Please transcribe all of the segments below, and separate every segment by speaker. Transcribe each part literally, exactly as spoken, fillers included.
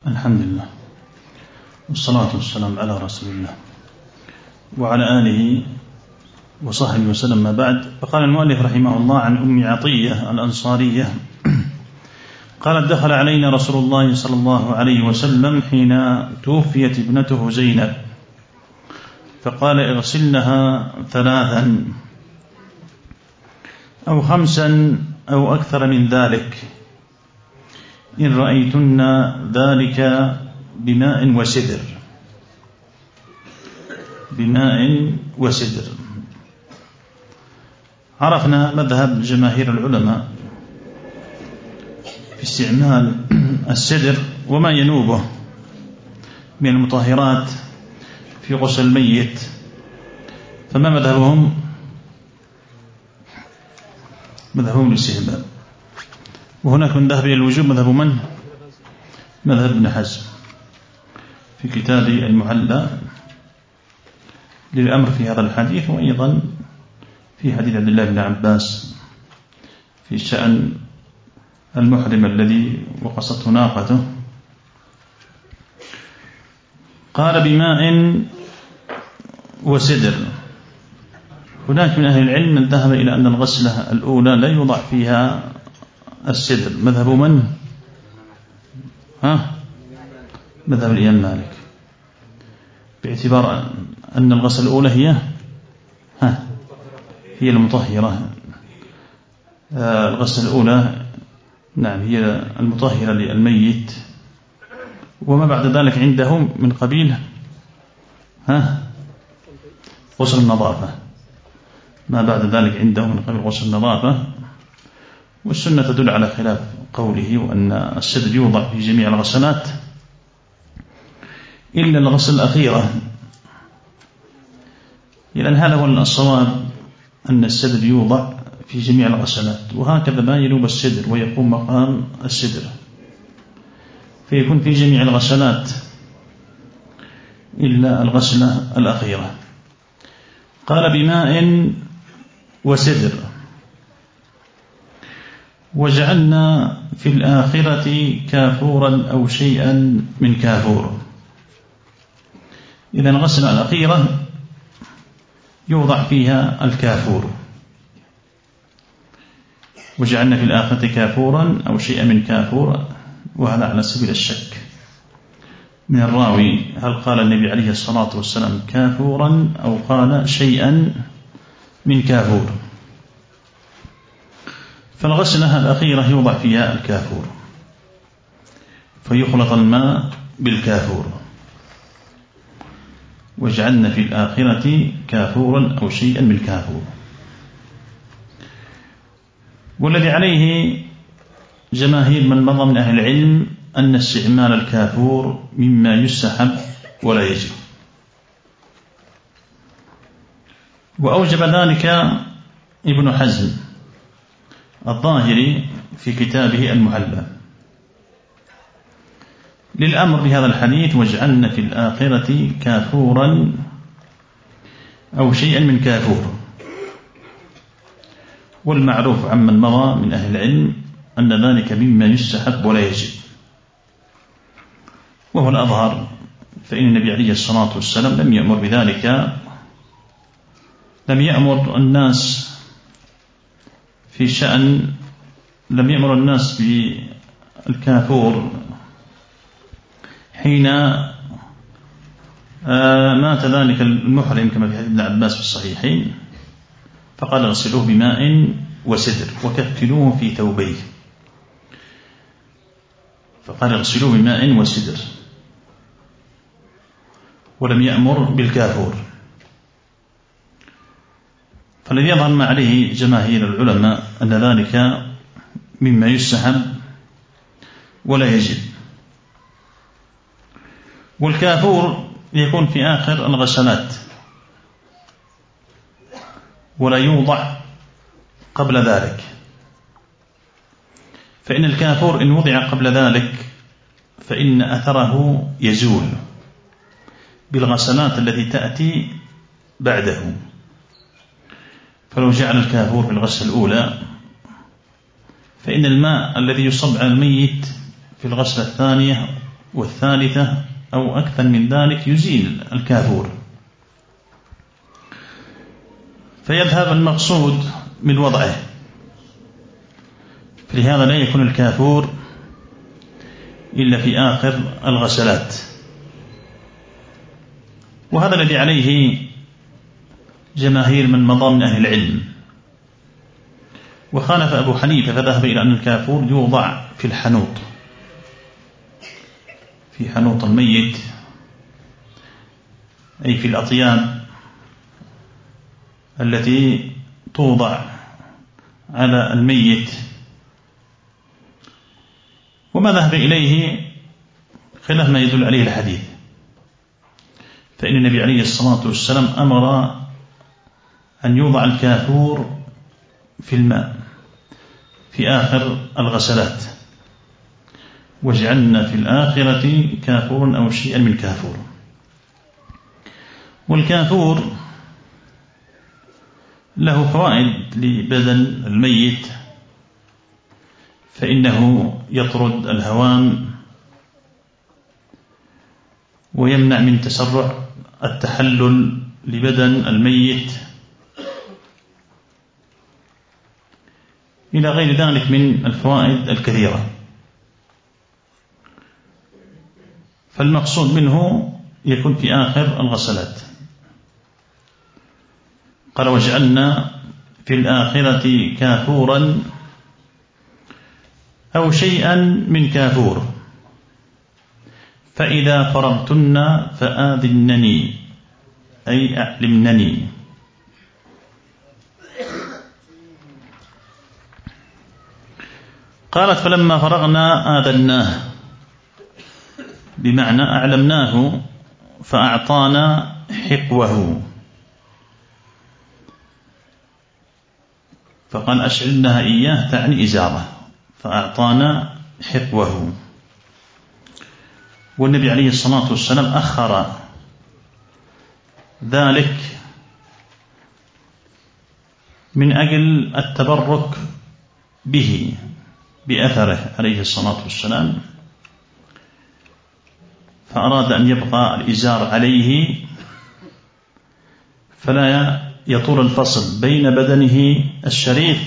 Speaker 1: الحمد لله والصلاة والسلام على رسول الله وعلى آله وصحبه وسلم. ما بعد، فقال المؤلف رحمه الله عن أم عطية الأنصارية قالت: دخل علينا رسول الله صلى الله عليه وسلم حين توفيت ابنته زينب، فقال: اغسلنها ثلاثا أو خمسا أو أكثر من ذلك إن رأيتن ذلك بماء وسدر بماء وسدر. عرفنا مذهب جماهير العلماء في استعمال السدر وما ينوبه من المطهرات في غسل الميت. فما مذهبهم؟ مذهبهم الاستحباب. وهناك من ذهب إلى الوجوب، مذهب من؟ مذهب ابن حزم في كتاب المحلى للأمر في هذا الحديث، وأيضا في حديث عبد الله بن عباس في شأن المحرم الذي وقصته ناقته. قال: بماء وسدر. هناك من أهل العلم من ذهب إلى أن الغسلة الأولى لا يوضع فيها السدر. مذهب من؟ ها؟ مذهب الإمام مالك، باعتبار أن الغسلة الأولى هي ها هي المطهرة. آه الغسلة الأولى نعم هي المطهرة للميت، وما بعد ذلك عندهم من قبيل ها غسل النظافة. ما بعد ذلك عندهم من قبيل غسل النظافة. والسنة تدل على خلاف قوله، وأن السدر يوضع في جميع الغسلات إلا الغسل الأخيرة. لأن هذا هو الصواب، أن السدر يوضع في جميع الغسلات، وهكذا ما ينوب السدر ويقوم مقام السدر، فيكون في جميع الغسلات إلا الغسلة الأخيرة. قال: بماء وسدر. وجعلنا في الآخرة كافورا أو شيئا من كافور. إذن الغسلة الأخيرة يوضع فيها الكافور. وجعلنا في الآخرة كافورا أو شيئا من كافور، وهذا على سبيل الشك من الراوي، هل قال النبي عليه الصلاة والسلام كافورا أو قال شيئا من كافور. فالغسلة الأخيرة يوضع فيها الكافور، فيخلط الماء بالكافور. وجعلنا في الآخرة كافورا أو شيئا من كافور. والذي عليه جماهير من مضى من أهل العلم أن استعمال الكافور مما يستحب ولا يجب. وأوجب ذلك ابن حزم الظاهري في كتابه المحلى للأمر بهذا الحديث: وجعلنا في الآخرة كافورا أو شيئا من كافور. والمعروف عمن مضى من أهل العلم أن ذلك مما يستحب ولا يجب، وهو الأظهر، فإن النبي عليه الصلاة والسلام لم يأمر بذلك، لم يأمر الناس في شأن لم يأمر الناس بالكافور حين مات ذلك المحرم كما في حديث ابن عباس في الصحيحين، فقال: اغسلوه بماء وسدر وكفنوه في ثوبيه. فقال: اغسلوه بماء وسدر، ولم يأمر بالكافور. فالذي يظهر ما عليه جماهير العلماء أن ذلك مما يستحب ولا يجب. والكافور يكون في آخر الغسلات ولا يوضع قبل ذلك، فإن الكافور إن وضع قبل ذلك فإن أثره يزول بالغسلات التي تأتي بعده. فلو جعل الكافور في الغسل الأولى فإن الماء الذي يصب على الميت في الغسلة الثانية والثالثة أو أكثر من ذلك يزيل الكافور، فيذهب المقصود من وضعه، فلهذا لا يكون الكافور إلا في آخر الغسلات. وهذا الذي عليه جماهير من مضى من أهل العلم، وخالف أبو حنيفة فذهب إلى أن الكافور يوضع في الحنوط، في حنوط الميت، أي في الأطيان التي توضع على الميت. وما ذهب إليه خلاف ما يدل عليه الحديث، فإن النبي عليه الصلاة والسلام أمر أن يوضع الكافور في الماء في آخر الغسلات، وجعلنا في الآخرة كافور أو شيئا من كافور. والكافور له فوائد لبدن الميت، فإنه يطرد الهوام ويمنع من تسرع التحلل لبدن الميت إلى غير ذلك من الفوائد الكثيرة. فالمقصود منه يكون في آخر الغسلات. قال وجعلنا في الآخرة كافورا أو شيئا من كافور، فإذا فرغتن فآذنني أي أعلمنني. قالت فلما فرغنا آذناه، بمعنى أعلمناه فأعطانا حقوه، فقال أشعلنها إياه تعني إزارة، فأعطانا حقوه. والنبي عليه الصلاة والسلام أخر ذلك من أجل التبرك به بأثره عليه الصلاة والسلام، فأراد أن يبقى الإزار عليه فلا يطول الفصل بين بدنه الشريف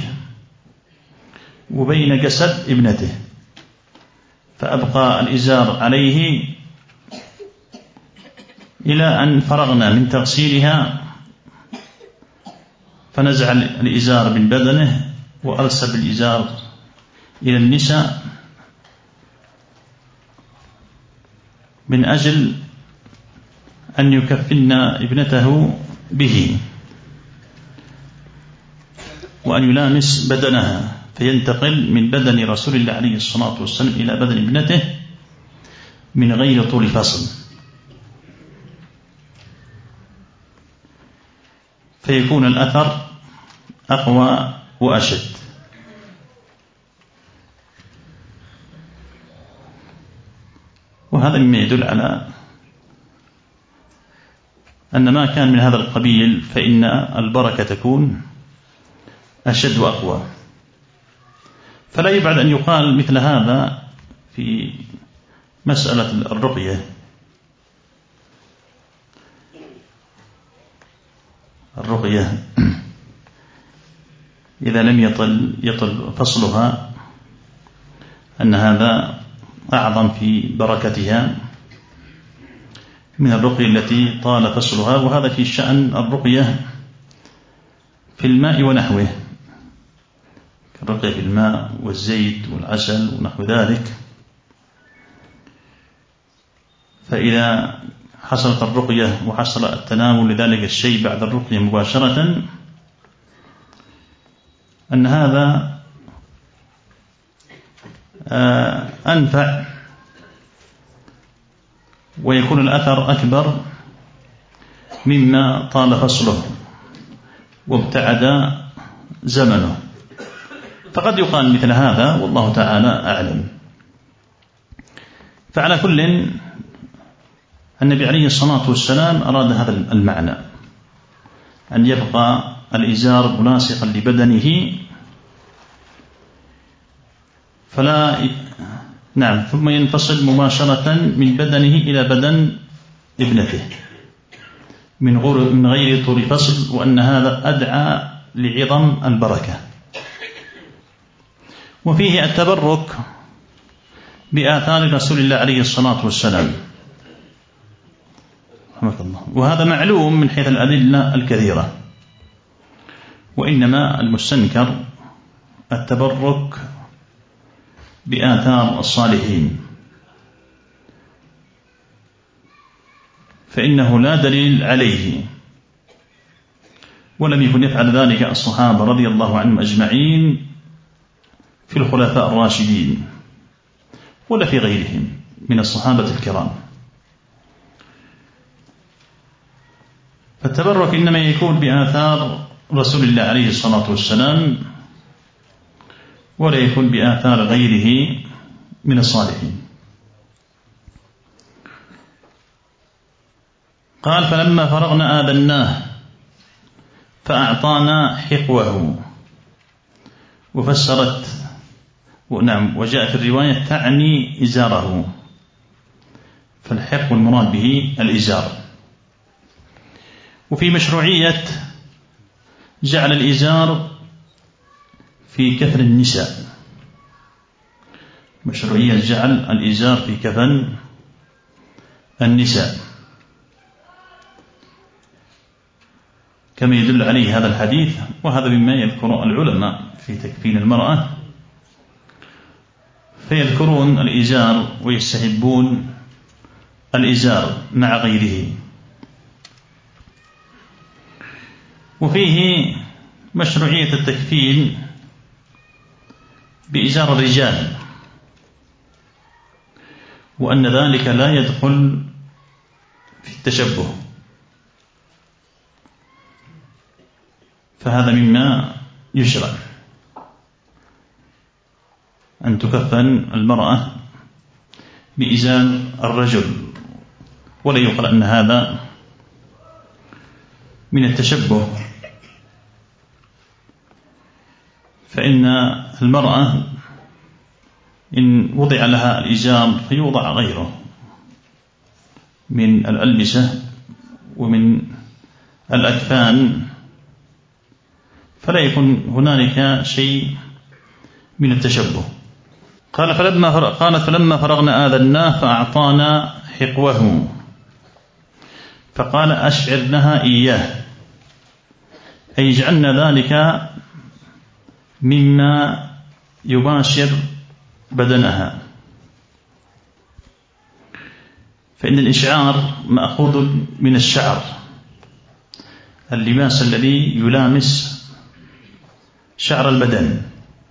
Speaker 1: وبين جسد ابنته، فأبقى الإزار عليه إلى أن فرغنا من تغسيلها، فنزع الإزار من بدنه وأرسل الإزار إلى النساء من أجل أن يكفن ابنته به وأن يلامس بدنها، فينتقل من بدن رسول الله عليه الصلاة والسلام إلى بدن ابنته من غير طول فصل، فيكون الأثر أقوى وأشد. وهذا مما يدل على أن ما كان من هذا القبيل فإن البركة تكون أشد وأقوى. فلا يبعد أن يقال مثل هذا في مسألة الرقية. الرقية إذا لم يطل, يطل فصلها أن هذا أعظم في بركتها من الرقية التي طال فصلها. وهذا في شأن الرقية في الماء ونحوه، الرقية في الماء والزيت والعسل ونحو ذلك. فإذا حصلت الرقية وحصل التناول لذلك الشيء بعد الرقية مباشرة أن هذا أنفع ويكون الأثر أكبر مما طال فصله وابتعد زمنه. فقد يقال مثل هذا والله تعالى أعلم. فعلى كل النبي عليه الصلاة والسلام أراد هذا المعنى، أن يبقى الإزار ملاصقا لبدنه فلا نعم ثم ينفصل مباشرة من بدنه إلى بدن ابنته من غير طول فصل، وأن هذا أدعى لعظم البركة. وفيه التبرك بآثار رسول الله عليه الصلاة والسلام، وهذا معلوم من حيث الأدلة الكثيرة، وإنما المستنكر التبرك بآثار الصالحين، فإنه لا دليل عليه، ولم يكن يفعل ذلك الصحابة رضي الله عنهم أجمعين في الخلفاء الراشدين ولا في غيرهم من الصحابة الكرام. فالتبرك إنما يكون بآثار رسول الله عليه الصلاة والسلام، ولا يكون بآثار غيره من الصالحين. قال فلما فرغنا آذناه فأعطانا حقوه، وفسرت نعم وجاء في الرواية تعني إزاره، فالحق المراد به الإزار. وفي مشروعية جعل الإزار في كفن النساء، مشروعية جعل الإزار في كفن النساء، كما يدل عليه هذا الحديث، وهذا مما يذكر العلماء في تكفين المرأة، فيذكرون الإزار ويستحبون الإزار مع غيره. وفيه مشروعية التكفين بإزار الرجال، وأن ذلك لا يدخل في التشبه، فهذا مما يشرع أن تكفن المرأة بإزار الرجل، ولا يقال أن هذا من التشبه، فإن المرأة إن وضع لها الإزار فيوضع غيره من الألبسة ومن الأكفان، فلا يكون هنالك شيء من التشبه. قال فلما فرغ قالت فلما فرغنا آذناه فأعطانا حقوه، فقال أشعرنها إياه، أي جعلنا ذلك مما يباشر بدنها، فإن الإشعار مأخوذ من الشعر، اللباس الذي يلامس شعر البدن.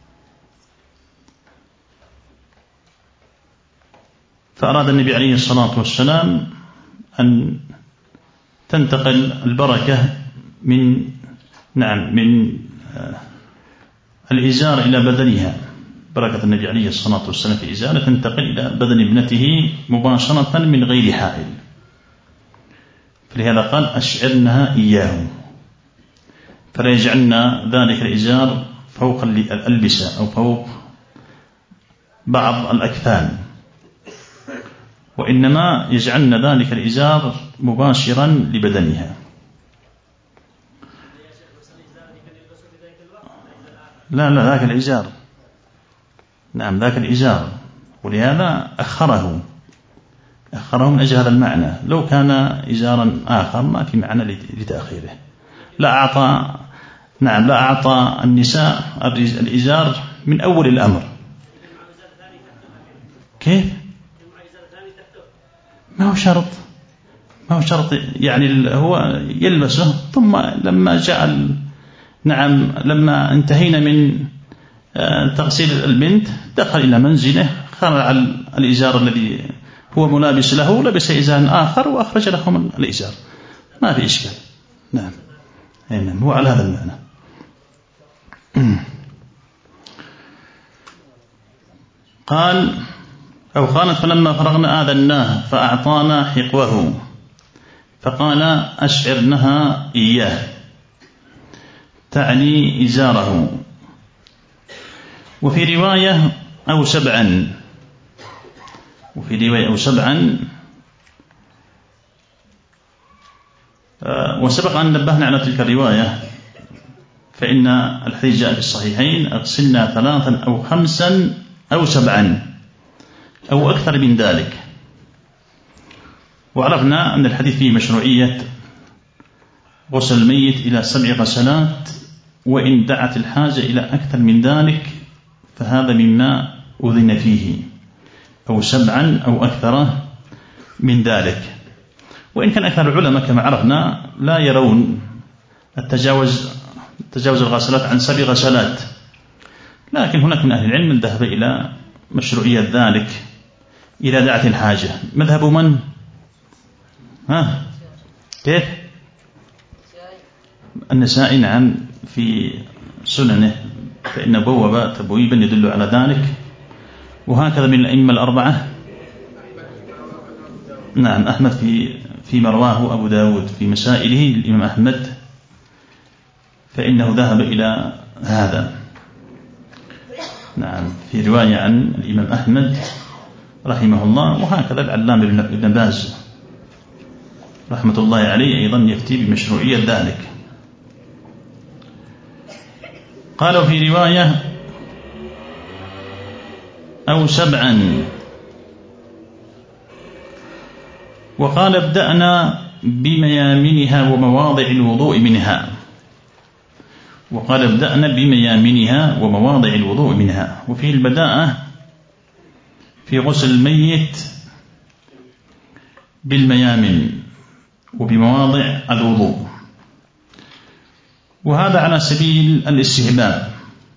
Speaker 1: فأراد النبي عليه الصلاة والسلام أن تنتقل البركة من نعم من الإزار إلى بدنها، بركة النبي عليه الصلاة والسلام في إزارة تنتقل إلى بدن ابنته مباشرة من غير حائل، فلهذا قال أشعرنها إياه، فلا يجعلنا ذلك الإزار فوق الألبسة أو فوق بعض الأكفان، وإنما يجعلنا ذلك الإزار مباشرا لبدنها. لا لا ذاك الإزار، نعم ذاك الإزار، ولهذا أخره أخره من أجل هذا المعنى، لو كان إزارا آخر ما في معنى لتأخيره. لا أعطى نعم لا أعطى النساء الإزار من أول الأمر. كيف؟ ما هو شرط ما هو شرط يعني هو يلبسه، ثم لما جاء نعم لما انتهينا من تغسيل البنت دخل إلى منزله، خلع الإزار الذي هو ملابس له، لبس إزار آخر وأخرج لهم الإزار، ما في إشكال. نعم نعم هو على هذا المعنى. قال أو قالت فلما فرغنا آذناه فأعطانا حقوه، فقال أشعرنها إياه، تعني إزاره. وفي رواية أو سبعا، وفي رواية أو سبعا. وسبق أن نبهنا على تلك الرواية، فإن الحديث جاء في الصحيحين: اغسلنا ثلاثا أو خمسا أو سبعا أو أكثر من ذلك. وعرفنا أن الحديث فيه مشروعية غسل الميت إلى سبع غسلات، وإن دعت الحاجة إلى أكثر من ذلك فهذا مما أذن فيه، أو سبعا أو أكثر من ذلك. وإن كان أكثر العلماء كما عرفنا لا يرون التجاوز تجاوز الغسلات عن سبع غسلات، لكن هناك من أهل العلم من ذهب إلى مشروعية ذلك إذا دعت الحاجة. مذهب من؟ ها كيف؟ النسائي نعم في سننه، فإن بوب تبويبا يدل على ذلك، وهكذا من الأئمة الأربعة. نعم أحمد في في مرواه أبو داود في مسائله الإمام أحمد، فإنه ذهب إلى هذا. نعم في رواية عن الإمام أحمد رحمه الله، وهكذا العلامة ابن باز رحمة الله عليه أيضا يفتي بمشروعية ذلك. قالوا في رواية أو سبعا. وقال ابدأنا بميامنها ومواضع الوضوء منها. وقال ابدأنا بميامنها ومواضع الوضوء منها. وفيه البداءة في غسل الميت بالميامن وبمواضع الوضوء، وهذا على سبيل الاستحباب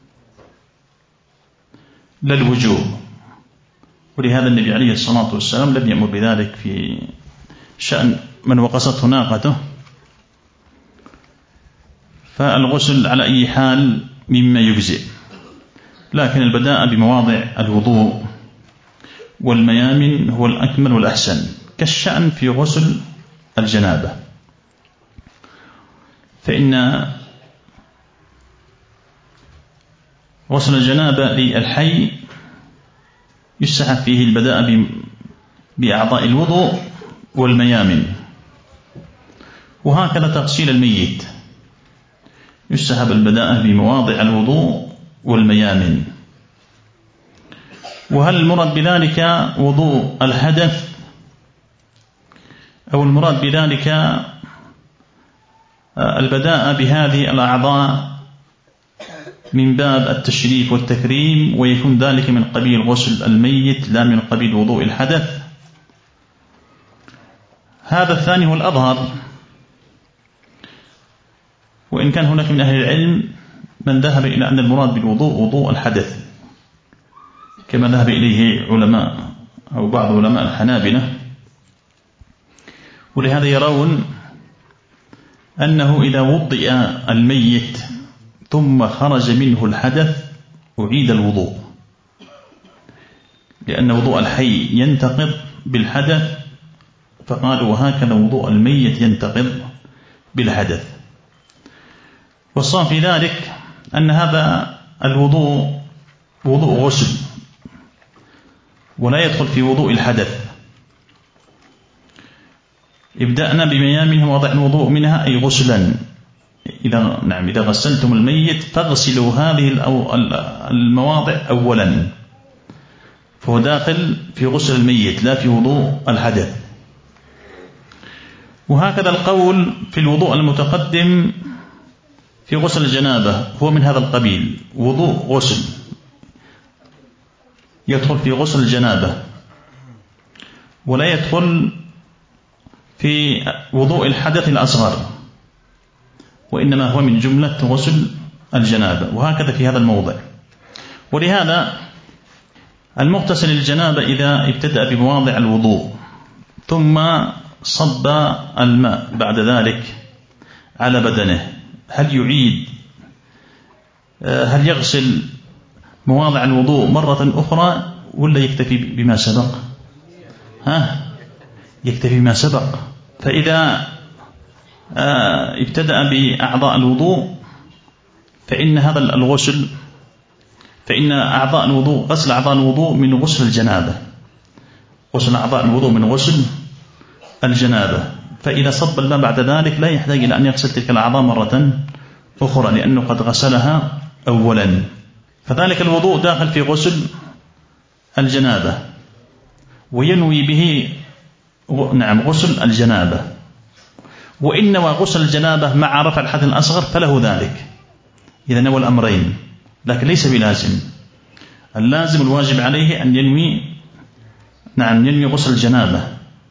Speaker 1: لا الوجوب، ولهذا النبي عليه الصلاة والسلام لم يأمر بذلك في شأن من وقصته ناقته، فالغسل على أي حال مما يجزئ، لكن البداء بمواضع الوضوء والميامن هو الأكمل والأحسن، كالشأن في غسل الجنابة، فإن غسل الجنابة للحي يستحب فيه البداء بأعضاء الوضوء والميامن، وهكذا تغسيل الميت يستحب البداء بمواضع الوضوء والميامن. وهل المراد بذلك وضوء الحدث أو المراد بذلك البداء بهذه الأعضاء من باب التشريف والتكريم، ويكون ذلك من قبيل غسل الميت لا من قبيل وضوء الحدث؟ هذا الثاني هو الأظهر، وإن كان هناك من أهل العلم من ذهب إلى أن المراد بالوضوء وضوء الحدث، كما ذهب إليه علماء أو بعض علماء الحنابلة، ولهذا يرون أنه إذا وضئ الميت ثم خرج منه الحدث أعيد الوضوء، لأن وضوء الحي ينتقض بالحدث، فقالوا وهكذا وضوء الميت ينتقض بالحدث. والصواب في ذلك أن هذا الوضوء وضوء غسل ولا يدخل في وضوء الحدث. ابدأنا بميامنها ووضع الوضوء منها أي غسلا، إذا نعم إذا غسلتم الميت فاغسلوا هذه المواضع أولا، فهو داخل في غسل الميت لا في وضوء الحدث. وهكذا القول في الوضوء المتقدم في غسل الجنابة هو من هذا القبيل، وضوء غسل يدخل في غسل الجنابة ولا يدخل في وضوء الحدث الأصغر، وإنما هو من جملة غسل الجنابة، وهكذا في هذا الموضع. ولهذا المغتسل الجنابة إذا ابتدأ بمواضع الوضوء ثم صب الماء بعد ذلك على بدنه، هل يعيد هل يغسل مواضع الوضوء مرة أخرى ولا يكتفي بما سبق؟ ها يكتفي بما سبق. فإذا ابتدأ بأعضاء الوضوء فإن هذا الغسل فإن أعضاء الوضوء غسل أعضاء الوضوء من غسل الجنابة، غسل أعضاء الوضوء من غسل الجنابة، فإذا صب الماء بعد ذلك لا يحتاج إلى أن يغسل تلك الأعضاء مرة أخرى لأنه قد غسلها أولا. فذلك الوضوء داخل في غسل الجنابة وينوي به نعم غسل الجنابة، وإن نوى غسل الجنابة مع رفع الحدث الأصغر فله ذلك إذا نوى الأمرين، لكن ليس بلازم. اللازم الواجب عليه أن ينوي نعم ينوي غسل الجنابة،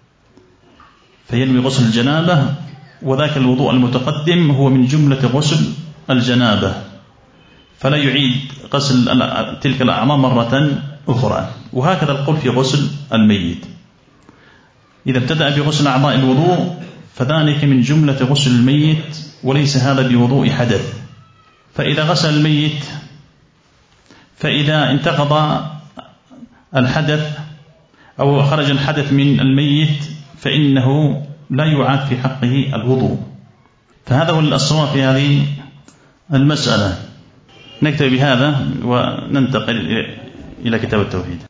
Speaker 1: فينوي غسل الجنابة، وذاك الوضوء المتقدم هو من جملة غسل الجنابة، فلا يعيد غسل تلك الأعضاء مرة أخرى. وهكذا القول في غسل الميت، إذا ابتدأ بغسل أعضاء الوضوء فذلك من جملة غسل الميت وليس هذا بوضوء حدث. فإذا غسل الميت فإذا انتقض الحدث أو خرج الحدث من الميت فإنه لا يعاد في حقه الوضوء. فهذا هو الصواب في هذه المسألة. نكتفي بهذا وننتقل إلى كتاب التوحيد.